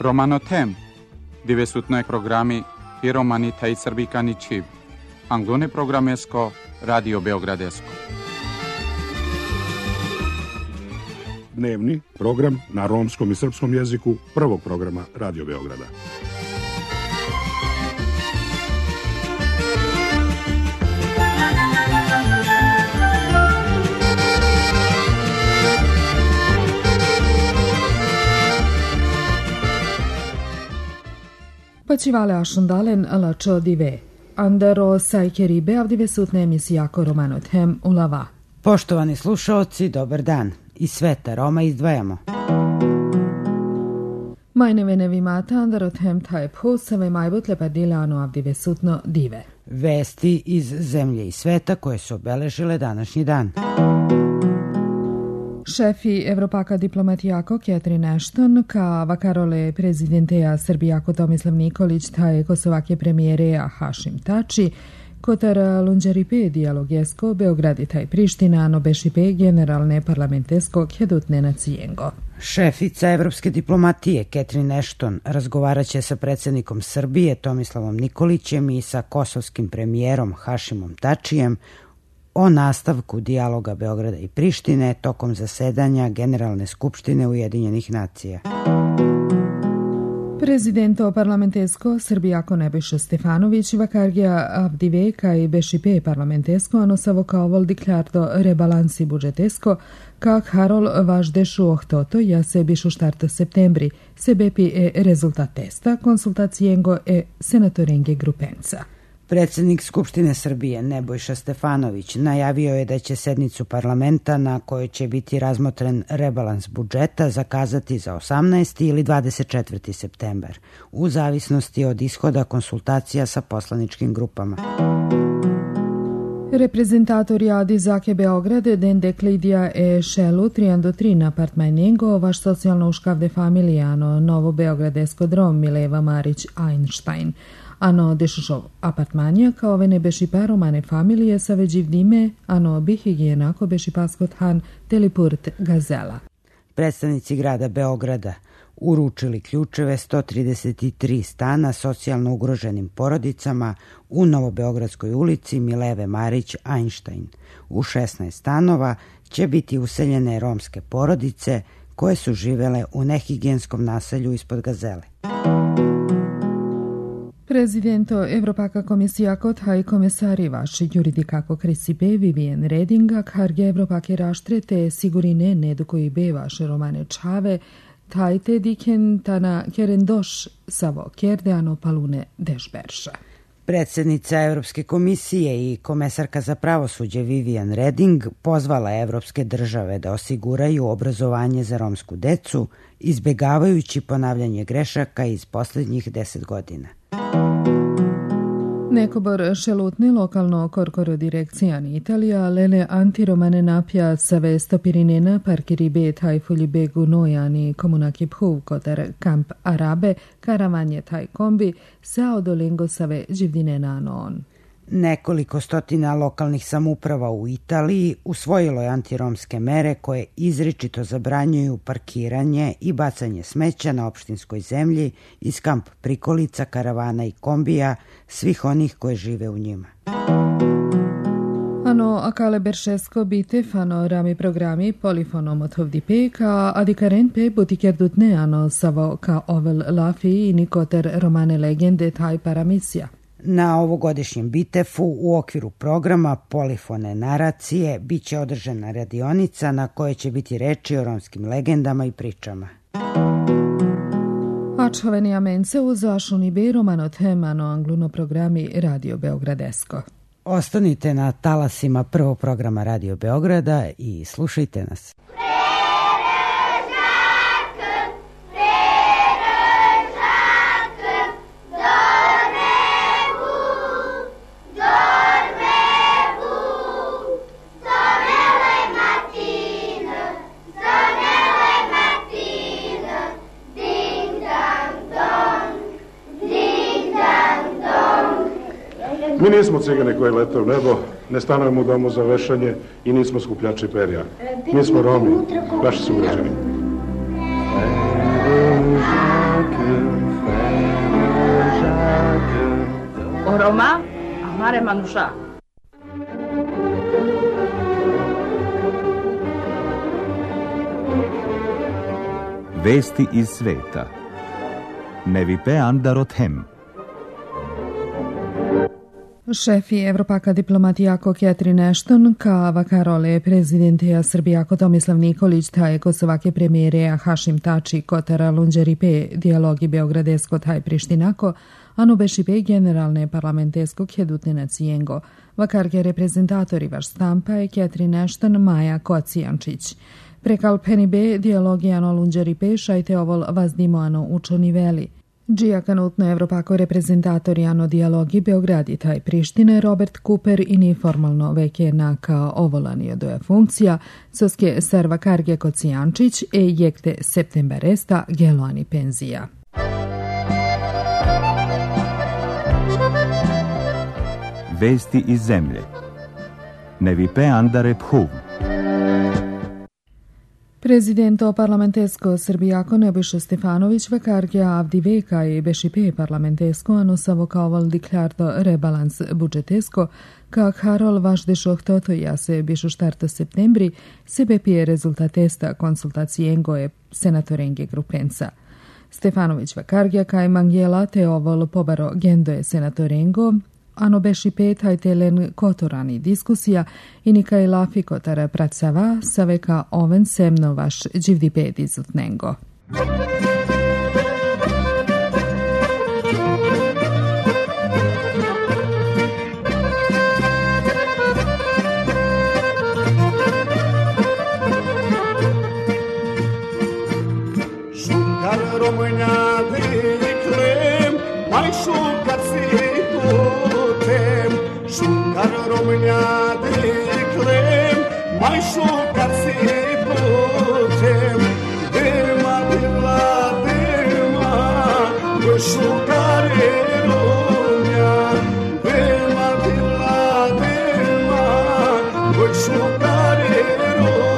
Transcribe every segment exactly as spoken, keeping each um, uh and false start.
Romanotem, divesutnoj programi i romani taj srbikani čiv. Anglone programesko, Radio Beogradesko. Dnevni program na romskom i srpskom jeziku prvog programa Radio Beograda. Počivale ašundalen lačo dive. Andero sajkeri beavdive sutne emisijako Romanotem ulava. Poštovani slušaoci, dobar dan. Iz sveta Roma izdvajamo. Majnevene vimata Androtem tajp husave majbutle padilano avdive sutno dive. Vesti iz zemlje i sveta koje su obeležile današnji dan. Šefi Evropaka diplomatijako Catherine Ashton ka vakarole prezidenteja Srbijako Tomislav Nikolić taj kosovake premijereja Hašim Tači, kotar lunđaripe dijalogesko Beogradi taj Priština no bešipe generalne parlamentesko kjedutne na cijengo. Šefica evropske diplomatije Catherine Ashton razgovarat će sa predsjednikom Srbije Tomislavom Nikolićem i sa kosovskim premijerom Hašimom Tačijem o nastavku dijaloga Beograda i Prištine tokom zasedanja Generalne skupštine Ujedinjenih nacija. Prezidento parlamentesko Srbijako Nebojša Stefanović vakargija avdiveka i bešipe parlamentesko anosavo kao vol diklardo rebalansi budžetesko kak harol važdešu ohtoto ja se bišu štarta septembri se bepi e rezultat testa konsultacijengo e senatorenge grupenca. Predsjednik Skupštine Srbije Nebojša Stefanović najavio je da će sednicu parlamenta na kojoj će biti razmotren rebalans budžeta zakazati za osamnaesti ili dvadeset četvrti septembar, u zavisnosti od ishoda konsultacija sa poslaničkim grupama. Reprezentatori Adi Zake Beograde den deklidija e šelu triando tri apartmanjengo vaš socijalno uškavde familijano Novo Beogradesko drom Mileva Marić Einstein. Ano dešušov apartmanja kao vene bešipa romane familije sa veđivdime, ano bi higijenako bešipaskot han telipurt gazela. Predstavnici grada Beograda uručili ključeve sto trideset tri stana socijalno ugroženim porodicama u Novobeogradskoj ulici Mileve Marić Einstein. U šesnaest stanova će biti useljene romske porodice koje su živele u nehigijenskom naselju ispod gazele. Prezidento Evropaka komisija kod haj komesari vaši juridikako krisipe Vivian Redinga karge Evropake raštrete sigurine nedu koji be vaše romane čave tajte diken tana kerendoš savo kerdeano palune dešberša. Predsjednica Evropske komisije i komesarka za pravosuđe Vivian Reding pozvala evropske države da osiguraju obrazovanje za romsku decu, izbjegavajući ponavljanje grešaka iz posljednjih deset godina. Nekobor šelutni lokalno korkoro direkcijan Italija lele antiromane napja save stopirinena parkiri be tajfulji begu nojani komunaki phuv kotar kamp Arabe karavanje taj kombi sa odolengo save živdinena anon. Nekoliko stotina lokalnih samouprava u Italiji usvojilo je antiromske mere koje izričito zabranjuju parkiranje i bacanje smeća na opštinskoj zemlji iz kamp prikolica, karavana i kombija svih onih koje žive u njima. Ano akale beršesko bitef ano rami programi polifonom othovdipe ka adikaren pe butikerdutne ano savo ka ovel lafi i nikoter romane legende taj paramisija. Na ovogodišnjem bitefu u okviru programa Polifone naracije bit će održana radionica na kojoj će biti reči o romskim legendama i pričama. Ačhoveni amence uz ašuni be Romanotem ano angluno programi Radio Beogradesko. Ostanite na talasima prvog programa Radio Beograda i slušajte nas. Mi nismo cigane koje lete u nebo, ne stanujemo u domu za vešanje i nismo skupljači perja. Mi smo Romi, vaši sugrađani. Oroma, amare manusha. Vesti iz sveta. Nevipe Andarothem. Šefi Evropaka diplomatijako Catherine Ashton ka vakarole prezidentija Srbijako Tomislav Nikolić taj kosovake premijereja Hašim Tači kotara Lunđeripe dijalogi Beogradesko taj Prištinako anu bešipe generalne parlamentesko kjedutne nacijengo. Vakarke reprezentatori vaš stampa je Catherine Ashton Maja Kocijančić. Prekal penibe dijalogi ano Lunđeripe šajte ovol vazdimo ano učoni veli. Džija kanutno Evropako reprezentatori ano dijalogi Beogradi taj Prištine Robert Cooper i neformalno veke na kao ovolanio doja funkcija, soske serva karge Kocijančić e jekte septemberesta geloani penzija. Vesti iz zemlje. Nevipe Andare Phuv. Prezidento parlamentesko Srbijako Nebojša Stefanović vakarge avdi veka i bešipe parlamentesko ano savokaoval diklarto rebalans budžetesko, kak harol važdešoh toto jase bišu štarta septembri, sebe pije rezultatesta konsultacijengo je senatorenge grupenca. Stefanović vakarge kaj mangjela te ovol pobaro gendo je senatorengo, ano bešipe taj telen kotorani diskusija i nikaj lafi kotara pracava saveka oven semno vaš dživdipe dizutnengo. Šukar România declem, mai šukar si putem, šukar România declem, mai šukar si putem, dema bila dema, bă šukare România, dema bila dema, bă šukare România.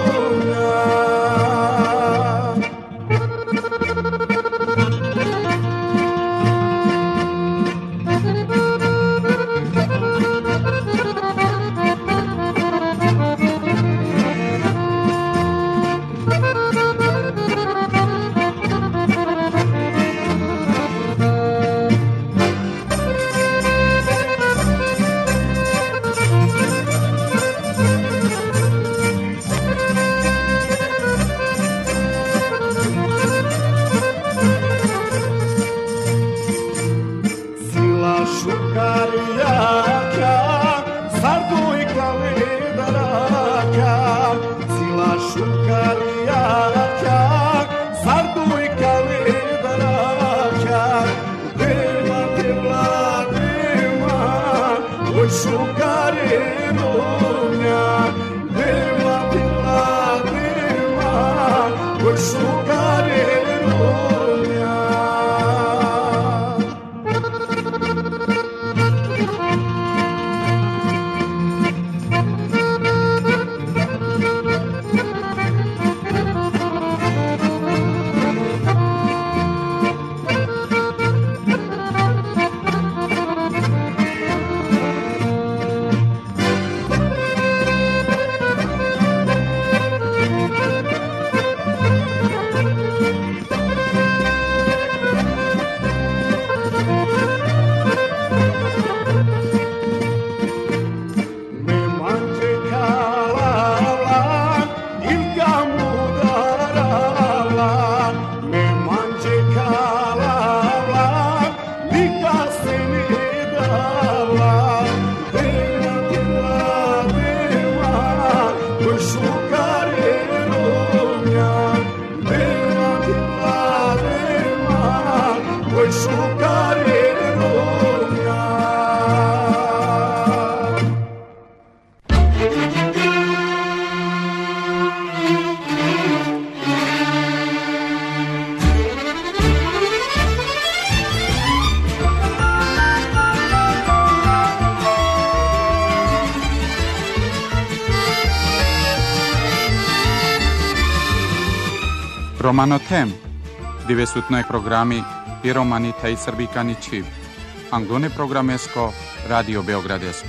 Romano Tem, dve sutnoj programi Piromani taj Srbikani Čib. Anglone programesko, Radio Beogradesko.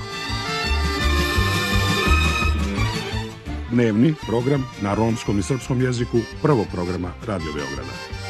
Dnevni program na romskom i srpskom jeziku prvog programa Radio Beograda.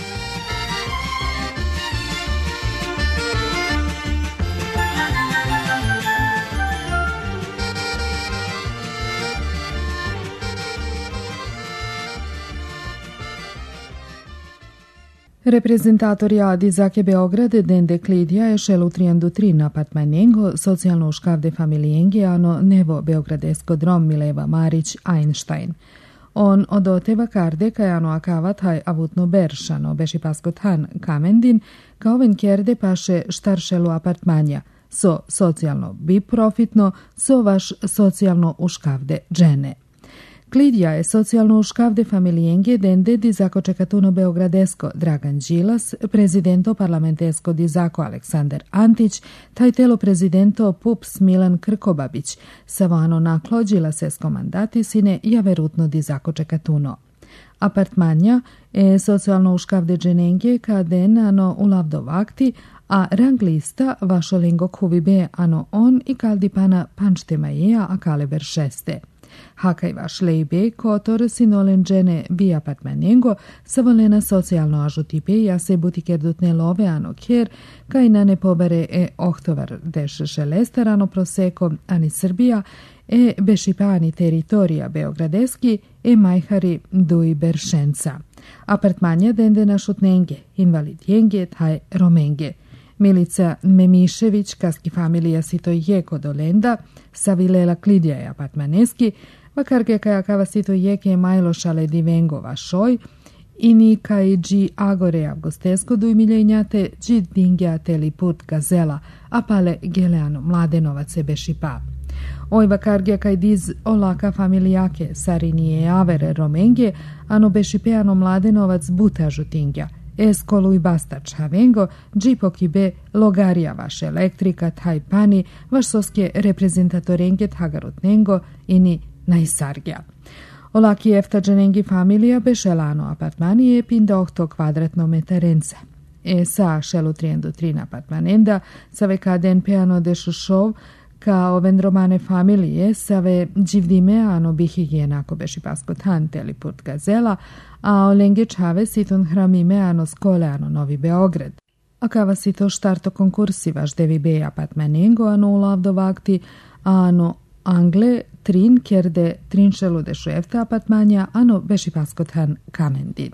Reprezentatori Adi Zake Beograd dende Klidija e šelutrijandu tri napartmanengo socijalno uškavde familijengi ano nevo Beogradesko drom Mileva Marić Einstein. On od oteva karde kajano akavat haj avutno beršano beši paskot han kamendin kao ven kerde paše štaršelu apartmanja so socijalno biprofitno so vaš socijalno uškavde džene. Klidija je socijalno uškavde familijenge dende di zako čekatuno Beogradesko Dragan Đilas, prezidento parlamentesko di zako Aleksandar Antić, taj telo prezidento Pups Milan Krkobabić, savano naklo Đilasesko mandatisine i averutno di zako čekatuno. Apartmanja je socijalno uškavde dženenge kaden ano ulavdo vakti, a rang lista vašo lingo kuvibe ano on i kaldi pana pančtemajeja a kaleber šeste. Hakaj vaš lejbe, kotor sinolen džene bi apartmanengo, savolena socijalno ažutipe ja se butikerdutne love ano kjer, kaj na ne pobere e ohtovar deš šelestarano proseko ani Srbija, e bešipani teritorija Beogradeski, e majhari duj beršenca. Apartmanja dende na šutnenge, invalidjenge, taj romenge. Milica Memišević, kaski familija sito jeko dolenda, savilela Klidija je apartmaneski, vakarge kaja kava sito jeke majlo šale divengo vašoj, ini kaj dži agore avgostesko dujmiljenjate, dži dingjate li put gazela, a pale geleano mladenovace bešipa. Oj vakarge kaj diz olaka familijake, sarinije avere romenge, ano bešipeano mladenovac buta žutingja, Eskolu i bastač havengo, džipoki be logarija vaš elektrika, taj pani, vaš soske reprezentatorenget hagarutnengo ini najsargja. Olaki efta dženengi familija be šelano apartmanije pinda ohto kvadratno metarenca. E sa šelu trijendu trin apartmanenda, save kaden peano de šušov, kao vendromane familije save dživdime ano bihigijenako beši paskot han telipurt gazela, a olenge čave siton hramime ano skole ano Novi Beograd. A kava sito štarto konkursi vaš devi be apartmanengo ano ulavdo vakti, ano Angle trin kjerde trin šelude šuefta apartmanja ano beši paskot han kamendin.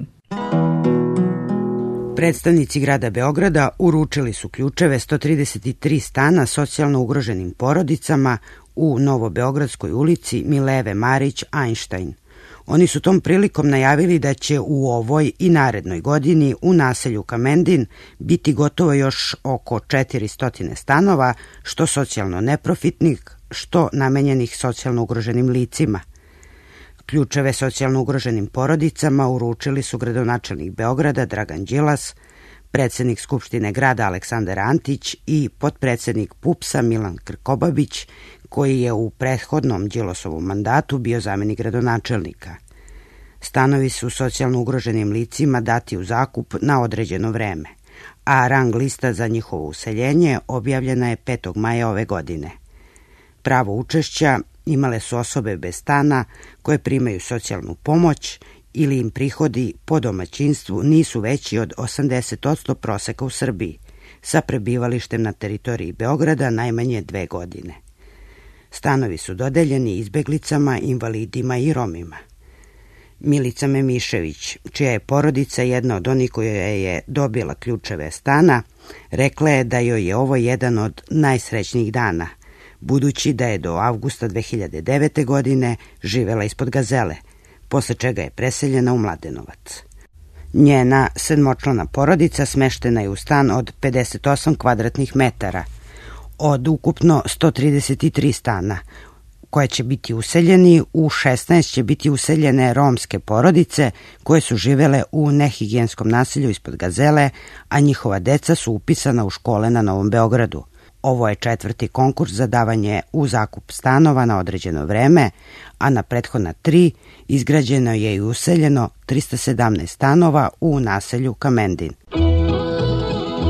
Predstavnici grada Beograda uručili su ključeve sto trideset tri stana socijalno ugroženim porodicama u Novobeogradskoj ulici Mileve Marić Einstein. Oni su tom prilikom najavili da će u ovoj i narednoj godini u naselju Kamendin biti gotovo još oko četiristo stanova, što socijalno neprofitnih, što namenjenih socijalno ugroženim licima. Ključeve socijalno ugroženim porodicama uručili su gradonačelnik Beograda Dragan Đilas, predsjednik Skupštine grada Aleksandar Antić i potpredsjednik Pupsa Milan Krkobabić, koji je u prethodnom Đilasovom mandatu bio zamjenik gradonačelnika. Stanovi su socijalno ugroženim licima dati u zakup na određeno vreme, a rang lista za njihovo useljenje objavljena je petog maja ove godine. Pravo učešća imale su osobe bez stana koje primaju socijalnu pomoć ili im prihodi po domaćinstvu nisu veći od osamdeset posto proseka u Srbiji, sa prebivalištem na teritoriji Beograda najmanje dve godine. Stanovi su dodeljeni izbeglicama, invalidima i Romima. Milica Memišević, čija je porodica jedna od onih koja je dobila ključeve stana, rekla je da joj je ovo jedan od najsrećnijih dana, budući da je do avgusta dve hiljade devete. godine živela ispod Gazele, posle čega je preseljena u Mladenovac. Njena sedmočlana porodica smeštena je u stan od pedeset osam kvadratnih metara, od ukupno sto trideset tri stana, koje će biti useljeni, u šesnaest će biti useljene romske porodice koje su živele u nehigijenskom naselju ispod Gazele, a njihova deca su upisana u škole na Novom Beogradu. Ovo je četvrti konkurs za davanje u zakup stanova na određeno vreme, a na prethodna tri izgrađeno je i useljeno trista sedamnaest stanova u naselju Kamendin.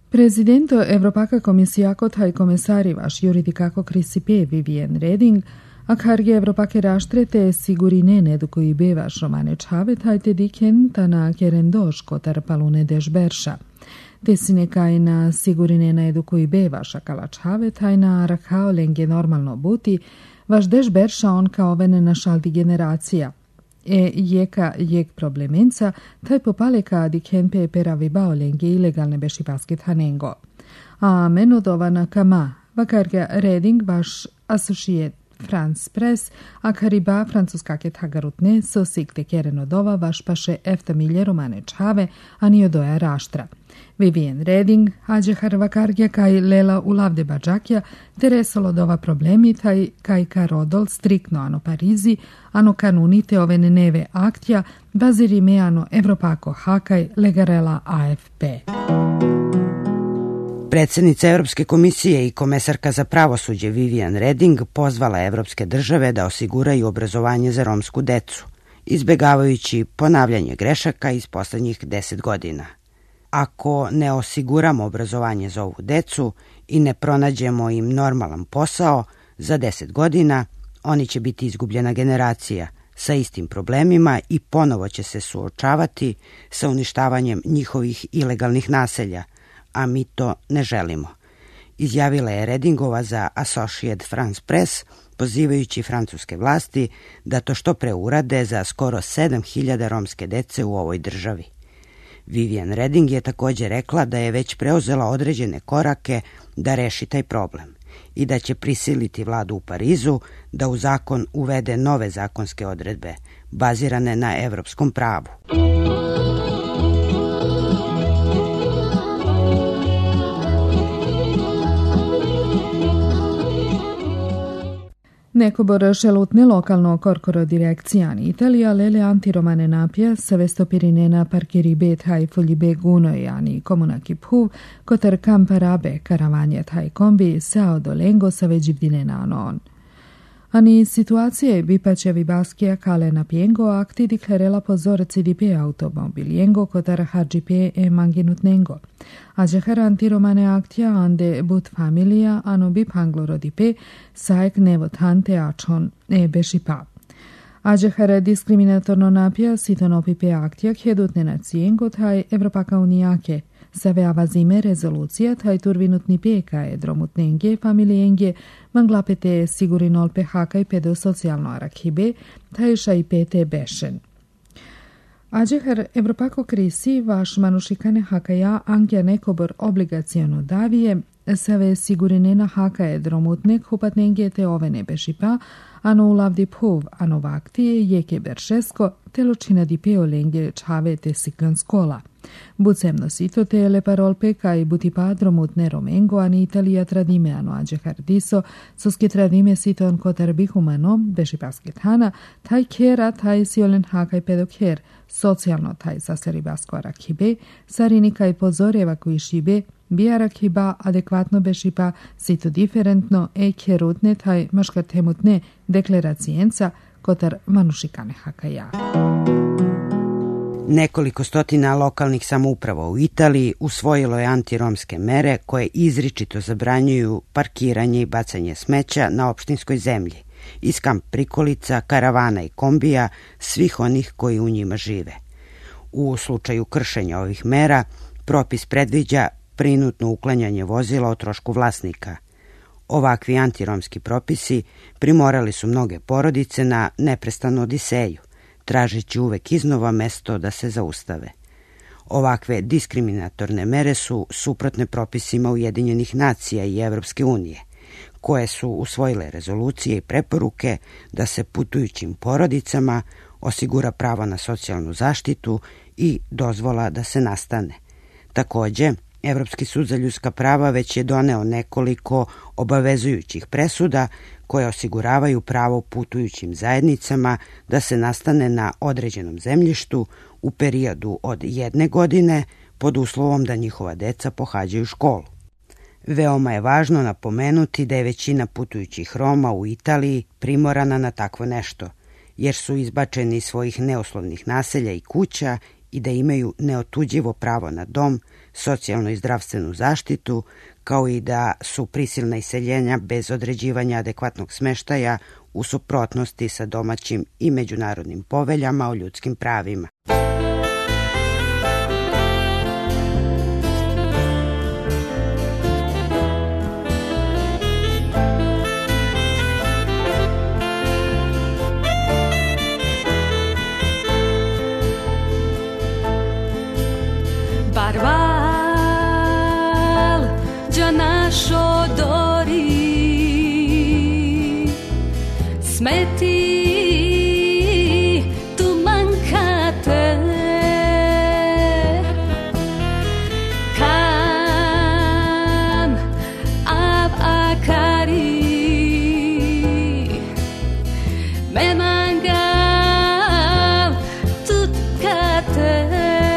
Prezidento Evropaka komisijako taj komesarivaš juridikako Krisipe Vivian Reding, a karge Evropake raštrete sigurine nedukoji bevaš romane čave tajte diken tana kerendoš kotar palune dež berša. Tesine kaj na sigurine na edukoji bevaša kalačave taj na rakao lenge normalno buti, vaš dež berša on kao vene na šaldi generacija. E jeka jek problemenca, taj popale ka diken pe peravi baolenge ilegalne beši basket hanengo. A menodovana kama, vakarga Reding vaš associate France Press, a kariba francuskake tagarutne so sikte kerenodova vaš paše efta milje romane čave, a ni odoja raštra. Vivian Reding, ađe harvakargja kaj lela u lavde bađakja, teresolodova problemi taj kaj karodol striktno ano Parizi, ano kanunite ove neve aktja, baziri me ano Evropako hakaj legarela A F P. Predsjednica Europske komisije i komesarka za pravosuđe Vivian Reding pozvala evropske države da osiguraju obrazovanje za romsku decu, izbjegavajući ponavljanje grešaka iz posljednjih deset godina. Ako ne osiguramo obrazovanje za ovu decu i ne pronađemo im normalan posao, za deset godina oni će biti izgubljena generacija sa istim problemima i ponovo će se suočavati sa uništavanjem njihovih ilegalnih naselja, a mi to ne želimo, izjavila je Redingova za Associated France Press, pozivajući francuske vlasti da to što pre urade za skoro sedam hiljada romske dece u ovoj državi. Vivian Reding je također rekla da je već preuzela određene korake da reši taj problem i da će prisiliti vladu u Parizu da u zakon uvede nove zakonske odredbe bazirane na evropskom pravu. Nekobor šelutne lokalno korkoro direkcijani Italija lele antiromane napija sevestopirinena parkiri bet haj foljibe gunojani komunaki phuv kotar kamparabe karavanje taj kombi sao dolengo sa veđivdinena anon. Ani situacije bipačevi baskija kale na piengo akti diklerela pozor cidipe automobiliengo kotar hadžipe e manginutnengo. Ađehar antiromane aktija ande but familia ano bip anglorodipe saek nevotante achon e bešipa. Ađehar diskriminatorno napija sitonopipe aktija hedutne na cijengo taj Evropaka unijake. Save avazime rezolucija taj turvinutni peka e dromutnenge familijenge manglapete sigurinolpe hakaj pedosocijalno arakhibe taj šaipete bešen. Ađehar Evropako krisi vaš manušikane hakaja angja nekobor obligacijono davije save sigurinena hakaje dromutnek hupatnenge te ovene bešipa ano ulavdi phuv ano vaktije jeke beršesko teločina di peolenge čave te siklan skola. Bucemno sito te le parolpe kaj buti padromutne romengo ani Italija tradime ano ađehar diso soski tradime siton kotar bihumano bešipasket hana taj kera taj siolen hakaj pedokher socijalno taj saseribasko arakhibe sarini kaj pozorjeva koji šibe bi arakhiba adekvatno bešipa sito diferentno e kerutne taj maškartemutne deklaracijenca kotar manušikane hakaja. Nekoliko stotina lokalnih samouprava u Italiji usvojilo je antiromske mere koje izričito zabranjuju parkiranje i bacanje smeća na opštinskoj zemlji, iz kamp prikolica, karavana i kombija, svih onih koji u njima žive. U slučaju kršenja ovih mera, propis predviđa prinudno uklanjanje vozila o trošku vlasnika. Ovakvi antiromski propisi primorali su mnoge porodice na neprestanu odiseju, tražeći uvek iznova mesto da se zaustave. Ovakve diskriminatorne mere su suprotne propisima Ujedinjenih nacija i Evropske unije, koje su usvojile rezolucije i preporuke da se putujućim porodicama osigura pravo na socijalnu zaštitu i dozvola da se nastane. Takođe, Evropski sud za ljudska prava već je doneo nekoliko obavezujućih presuda koje osiguravaju pravo putujućim zajednicama da se nastane na određenom zemljištu u periodu od jedne godine pod uslovom da njihova deca pohađaju školu. Veoma je važno napomenuti da je većina putujućih Roma u Italiji primorana na takvo nešto, jer su izbačeni iz svojih neuslovnih naselja i kuća i da imaju neotuđivo pravo na dom, socijalnu i zdravstvenu zaštitu, kao i da su prisilna iseljenja bez određivanja adekvatnog smeštaja u suprotnosti sa domaćim i međunarodnim poveljama o ljudskim pravima. Barval già nascio d'ori smetti tu mancate can av akari me mangav tutkate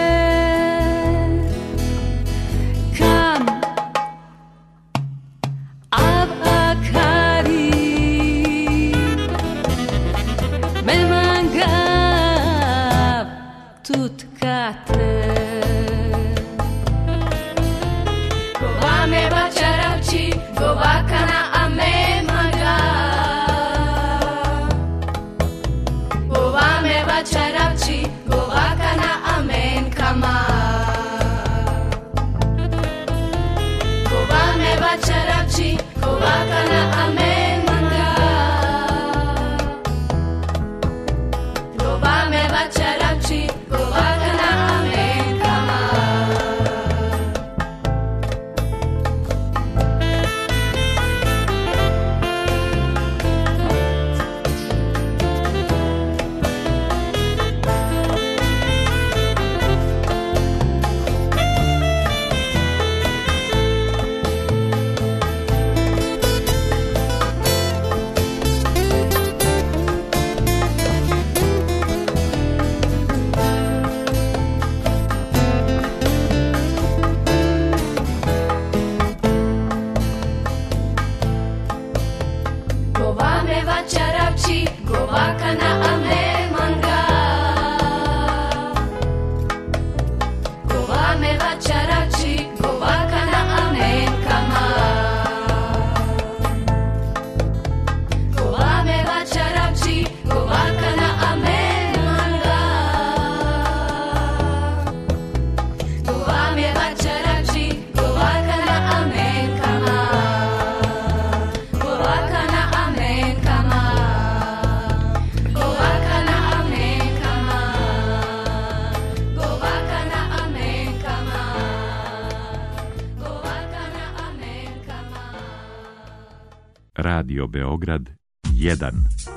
Radio Beograd jedan.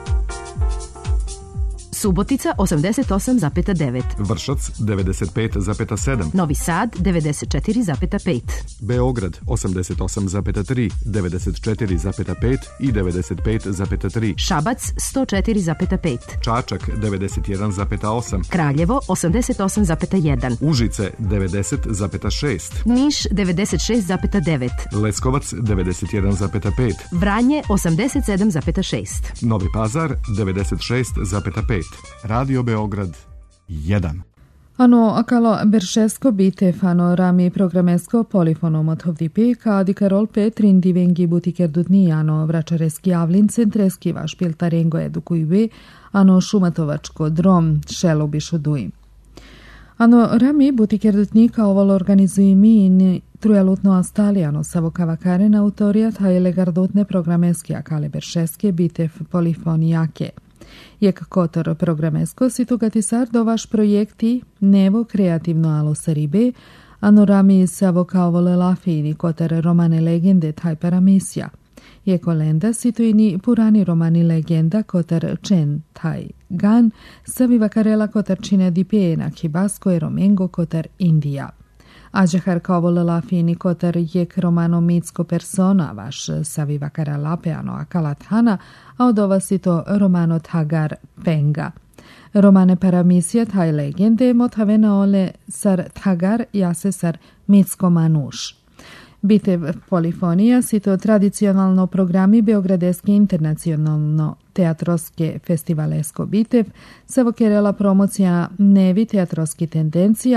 Subotica osamdeset osam zarez devet. Vršac devedeset pet zarez sedam. Novi Sad devedeset četiri zarez pet. Beograd osamdeset osam zarez tri, devedeset četiri zarez pet i devedeset pet zarez tri. Šabac sto četiri zarez pet. Čačak devedeset jedan zarez osam. Kraljevo osamdeset osam zarez jedan. Užice devedeset zarez šest. Niš devedeset šest zarez devet. Leskovac devedeset jedan zarez pet. Vranje osamdeset sedam zarez šest. Novi Pazar devedeset šest zarez pet. Radio Beograd jedan. Ano akalo Beršesko bite fano rami programesko polifono motovdipi kadi Karol Petrin divengi butikerdutni ano vračareski javlin centreski vaš piltarengo edukujvi ano šumatovačko drom šelo bišuduj. Ano rami butikerdutni kao organizuji mi in trujalutno astaliano savokava karen autorijat hajele gardotne programeski akale Beršeske bite polifonijake. Jek kotor programesko situgatisar do vaš projekti nevo kreativno alo saribe, ano rami savo kao volela fini kotar romane legende taj paramisja. Jeko lenda situini purani romani legenda kotar čen taj gan, savi vakarela kotar čine dipijena kibasko e romengo kotar Indija. Ađehar kao volela fini kotar jek romano mitsko persona vaš savi vakara lapeano akalathana, a od ova si to romano Thagar Penga. Romane paramisija taj legende motavena ole sar Thagar jase sar mitsko manuš. Bitev polifonija si to tradicionalno programi Beogradeske internacionalno teatroske festivalesko bitev, savo kerela promocija nevi teatroski tendencija,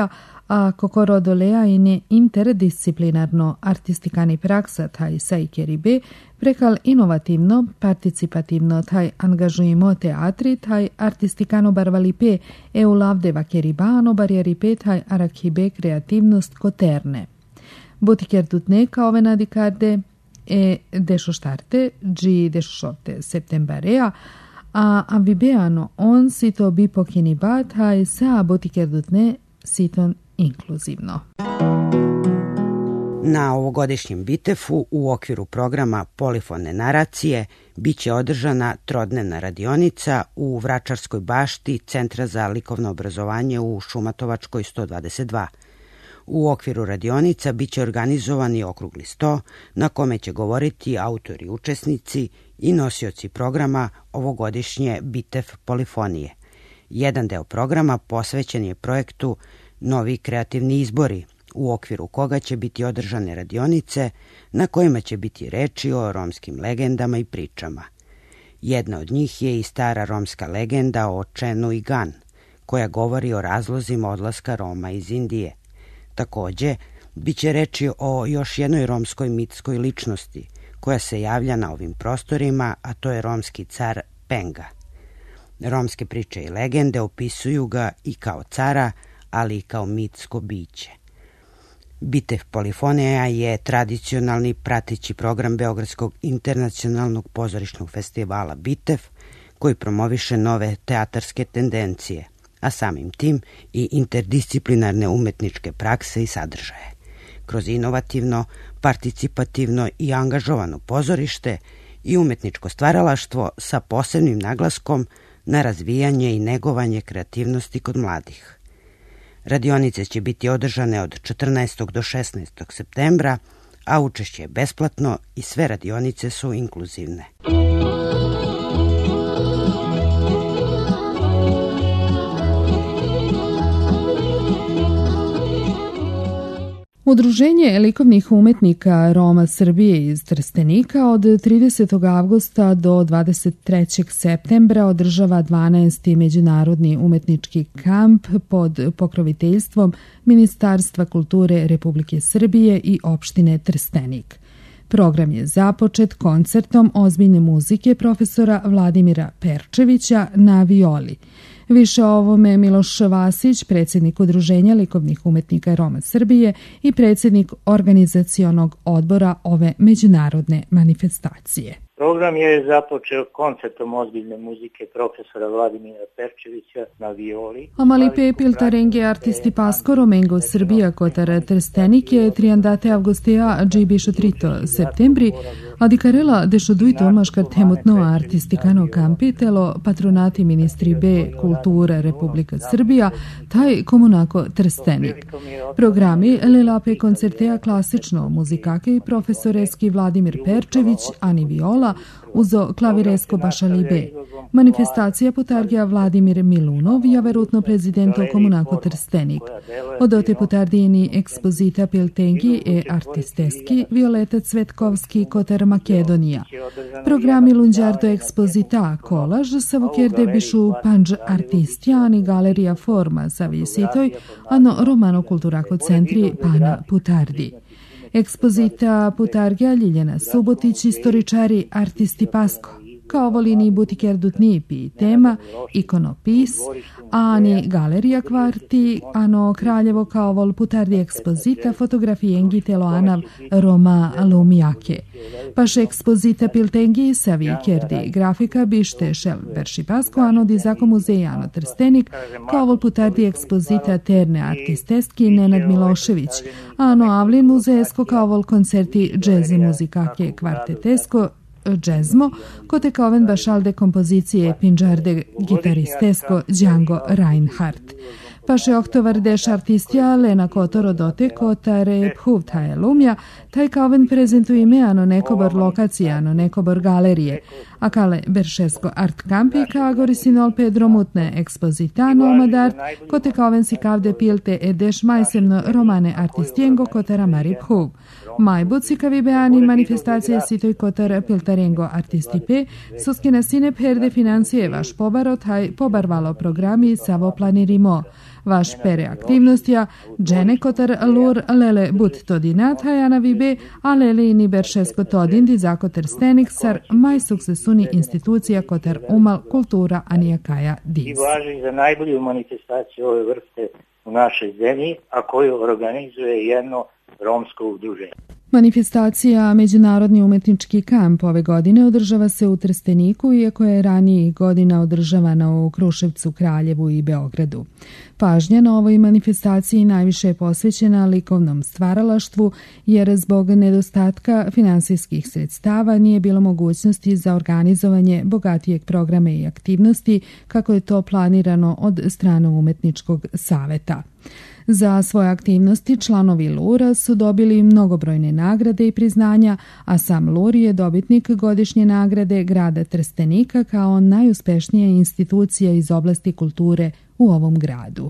a kokorodolea in interdisciplinarno artistikani praksa taj sajkeribe, prekal inovativno, participativno taj angažujemo teatri, taj artistikano barvalipe e ulavdeva keribano barjeripe taj arakhibe kreativnost koterne. Botikerdutne kaove nadikarde e desho starte, gi desho shorte septembarea, a ambibeano on sito bipokini bat taj sa botikerdutne siton inkluzivno. Na ovogodišnjem Bitefu u okviru programa Polifone naracije biće održana trodnevna radionica u Vračarskoj bašti Centra za likovno obrazovanje u Šumatovačkoj sto dvadeset dva. U okviru radionica biće organizovani okrugli sto na kome će govoriti autori, učesnici i nosioci programa ovogodišnje Bitef polifonije. Jedan deo programa posvećen je projektu Novi kreativni izbori, u okviru koga će biti održane radionice na kojima će biti reči o romskim legendama i pričama. Jedna od njih je i stara romska legenda o Čenu i Gan, koja govori o razlozima odlaska Roma iz Indije. Takođe, bit će reči o još jednoj romskoj mitskoj ličnosti, koja se javlja na ovim prostorima, a to je romski car Penga. Romske priče i legende opisuju ga i kao cara, ali i kao mitsko biće. Bitef polifonija je tradicionalni prateći program Beogradskog internacionalnog pozorišnog festivala Bitef, koji promoviše nove teatarske tendencije, a samim tim i interdisciplinarne umetničke prakse i sadržaje. Kroz inovativno, participativno i angažovano pozorište i umetničko stvaralaštvo sa posebnim naglaskom na razvijanje i negovanje kreativnosti kod mladih. Radionice će biti održane od četrnaestog do šesnaestog septembra, a učešće je besplatno i sve radionice su inkluzivne. Udruženje likovnih umetnika Roma Srbije iz Trstenika od tridesetog avgusta do dvadeset trećeg septembra održava dvanaesti Međunarodni umetnički kamp pod pokroviteljstvom Ministarstva kulture Republike Srbije i opštine Trstenik. Program je započet koncertom ozbiljne muzike profesora Vladimira Perčevića na violi. Više o ovome Miloš Vasić, predsjednik Udruženja likovnih umetnika Roma Srbije i predsjednik organizacionog odbora ove međunarodne manifestacije. Program je započeo koncertom ozbiljne muzike profesora Vladimira Perčevića na violi. Amali pepil tarenge artisti Paskoro Mengo Srbija kotar Trstenike triandate avgustea džibišo trito septembri, adikarela dešoduito maškar temutno artistikano kampitelo patronati ministri B kultura Republika Srbija, taj komunako Trstenik. Programi Lelape koncertea klasično muzikake i profesoreski Vladimir Perčević, Ani viola, uzo klaviresko bašalibe. Manifestacija potargija Vladimir Milunov, javerutno prezidento komunako Trstenik. Odote potardijeni ekspozita Piltengi e artisteski Violeta Cvetkovski kotar Makedonija. Programi Lunđardo ekspozita kolaž sa vokerde bišu panđ artistijani galerija forma sa visitoj, ano romano kulturako centri pana Putardi. Ekspozita Putargija Ljiljana Subotić, istoričari artisti Pasko, kao volini butiker dutnipi tema, ikonopis, ani galerija kvarti, ano Kraljevo kao vol Putardi ekspozita fotografijengi telo anav Roma Lumijake. Paš ekspozita Piltengi sa vikerdi grafika bište šel Berši Pasko, ano dizako muzejano Trstenik, kao vol Putardi ekspozita terne artisteski Nenad Milošević, ano Avlin muzejesko kao vol koncerti džeze muzikake kvartetesko džezmo, kote kaoven bašalde kompozicije pinđarde gitaristesko Django Reinhardt. Paše oktovar deš artistija Lena Kotoro dote kotare phuvtaje lumja, taj kaoven prezentuje meano nekobor lokacijano, nekobor galerije, a kale beršesko art kampi ka gorisinol Pedro Mutne ekspozitano omadart, kote kaoven si kavde pilte e deš majsemno romane artistijengo kotara Mari Phuv. Majbuci beani manifestacije sitoj kotar piltarengo artistipe, soskina sine perde financije vaš pobarot, haj pobarvalo programi savo planirimo. Vaš pere aktivnostja, džene kotar lur lele but todinat hajana vibe, a lele ini beršesko todin di zakotar stenik sar maj suksesuni institucija kotar umal kultura anijakaja diz. I važi za najbolju manifestaciju ove vrste u našoj zemlji, a koju organizuje jedno romsko udruženje. Manifestacija Međunarodni umetnički kamp ove godine održava se u Trsteniku, iako je ranijih godina održavana u Kruševcu, Kraljevu i Beogradu. Pažnja na ovoj manifestaciji najviše je posvećena likovnom stvaralaštvu, jer zbog nedostatka finansijskih sredstava nije bilo mogućnosti za organizovanje bogatijeg programa i aktivnosti, kako je to planirano od strane Umetničkog saveta. Za svoje aktivnosti članovi Lura su dobili mnogobrojne nagrade i priznanja, a sam Lur je dobitnik godišnje nagrade grada Trstenika kao najuspešnija institucija iz oblasti kulture u ovom gradu.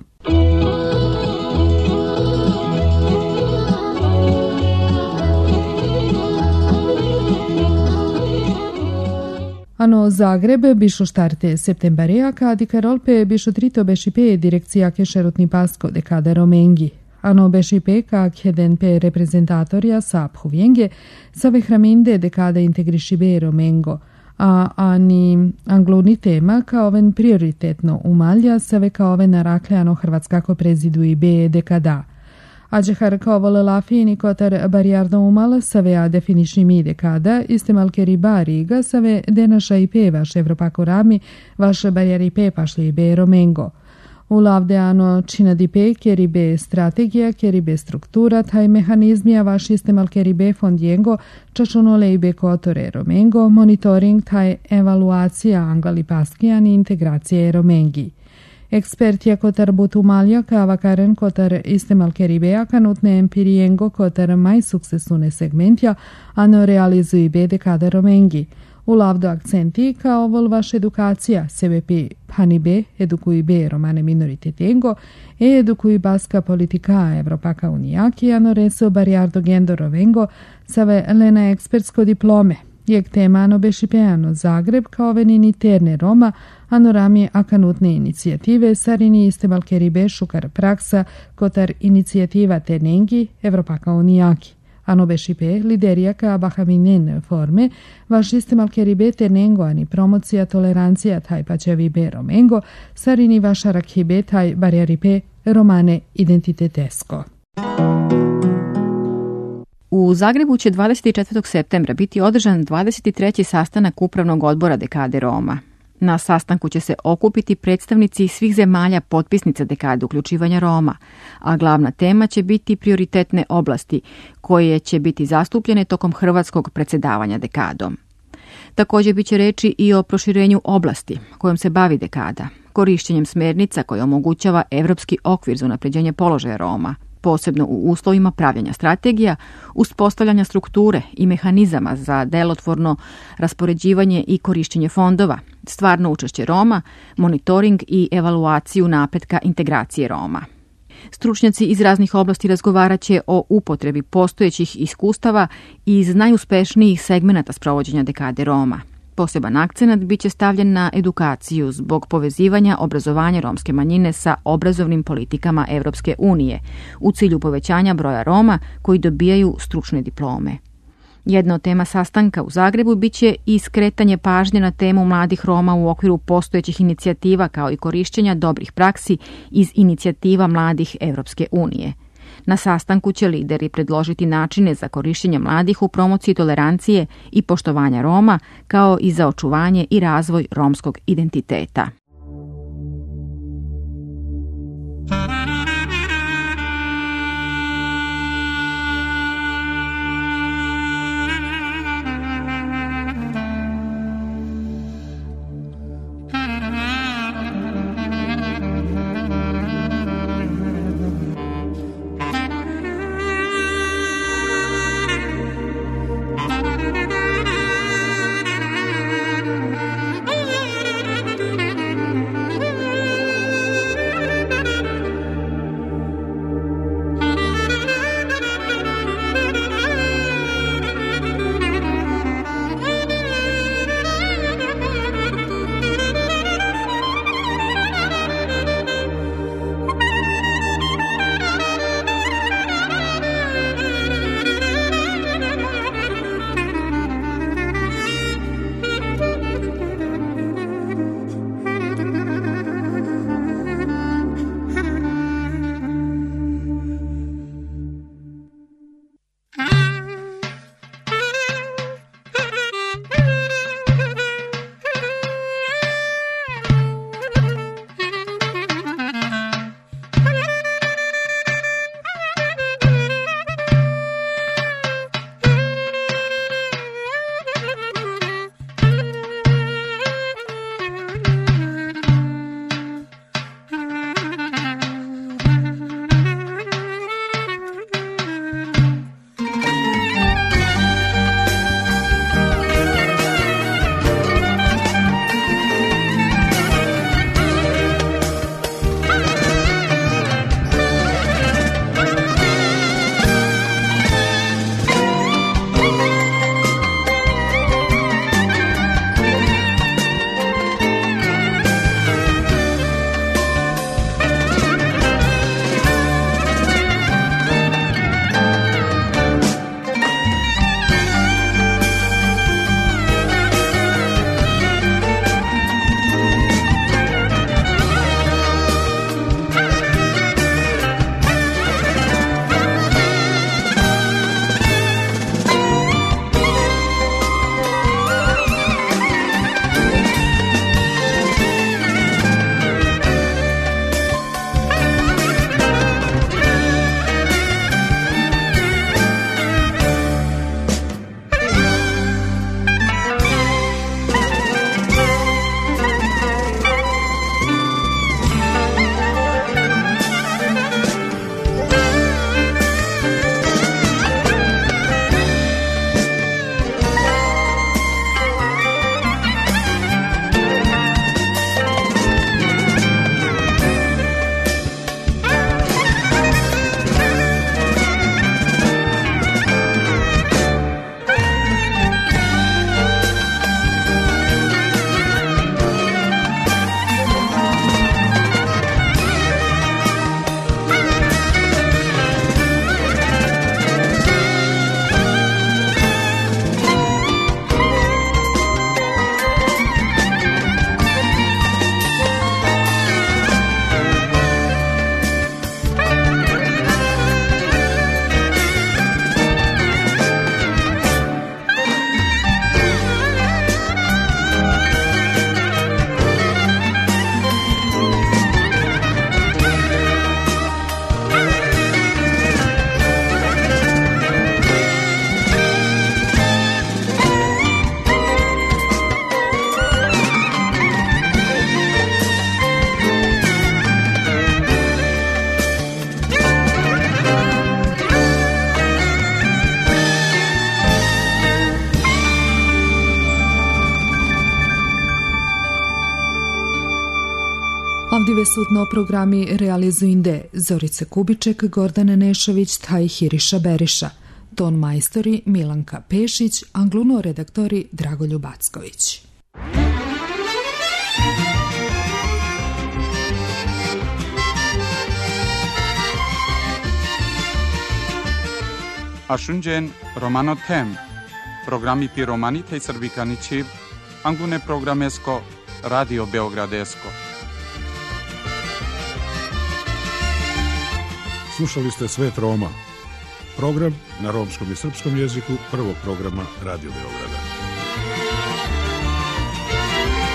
Ano Zagreb bišo štarte septembareja, kad i Karolpe bišo trito bešipe direkcija kešerutni pasko dekada Romengi. Ano bešipe kak heden pe reprezentatorja sa Phuvjenge, sa vehraminde dekada integrišibe Romengo, a ani angluni tema kao ven prioritetno umalja sa ve kao ven narakljano hrvatskako prezidu i be dekada. Ađehar kao volela fini kotar barijardo umal save definišni mi dekada, iste malke riba riga save denaša i pe vaš Evropako rami, vaš barijari pe pašli be Romengo. U lavdeano čina di pe keri be strategija, keri be struktura, taj mehanizmija vaš iste malke ribe fondjengo, čačunole i be kotore Romengo, monitoring taj evaluacija angali paskijan i integracije Romengi. Ekspertija kotar butumalja kava karen kotar istemal keribea kanutne empirijengo kotar maj suksesune segmentja, ano realizuji be dekada Romengi. U lavdo akcenti kao vol vaš edukacija, sebe pi pani be, edukuji be romane minoritetengo, e edukuji baska politika Evropaka unijaki, ano reso barijardo gendo rovengo, save lena ekspertsko diplome. Jeg tema ano bešipeano Zagreb kao venini terne Roma, ano rami akanutne inicijative sarini istemal keribe šukar praksa kotar inicijativa tenengi Evropaka unijaki. Ano bešipe liderija ka bahaminen forme, vaš istemal keribe tenengo ani promocija tolerancija taj pačevi be Romengo, sarini vaša rakhibe taj barjaripe romane identitetesko. U Zagrebu će dvadeset četvrtog septembra biti održan dvadeset treći sastanak Upravnog odbora dekade Roma. Na sastanku će se okupiti predstavnici svih zemalja potpisnica dekade uključivanja Roma, a glavna tema će biti prioritetne oblasti koje će biti zastupljene tokom hrvatskog predsjedavanja dekadom. Također bit će reći i o proširenju oblasti kojom se bavi dekada, korišćenjem smjernica koje omogućava Europski okvir za unapređenje položaja Roma, posebno u uslovima pravljenja strategija, uspostavljanja strukture i mehanizama za delotvorno raspoređivanje i korišćenje fondova, stvarno učešće Roma, monitoring i evaluaciju napretka integracije Roma. Stručnjaci iz raznih oblasti razgovarat će o upotrebi postojećih iskustava iz najuspešnijih segmenata sprovođenja dekade Roma. Poseban akcenat bit će stavljen na edukaciju zbog povezivanja obrazovanja romske manjine sa obrazovnim politikama Europske unije u cilju povećanja broja Roma koji dobijaju stručne diplome. Jedna od tema sastanka u Zagrebu bit će i skretanje pažnje na temu mladih Roma u okviru postojećih inicijativa kao i korišćenja dobrih praksi iz inicijativa mladih Europske unije. Na sastanku će lideri predložiti načine za korištenje mladih u promociji tolerancije i poštovanja Roma, kao i za očuvanje i razvoj romskog identiteta. Divesutno programi realizuju inde Zorica Kubiček, Gordana Nešović, taj Hiriša Beriša. Ton majstori Milanka Pešić, angluno redaktori Dragoljub Acković. Ashunjen Romano Tem, programi Piromani tej Srbikani Čib, angune programesko, Radio Beogradesko. Slušali ste Svet Roma, program na romskom i srpskom jeziku prvog programa Radio Beograda.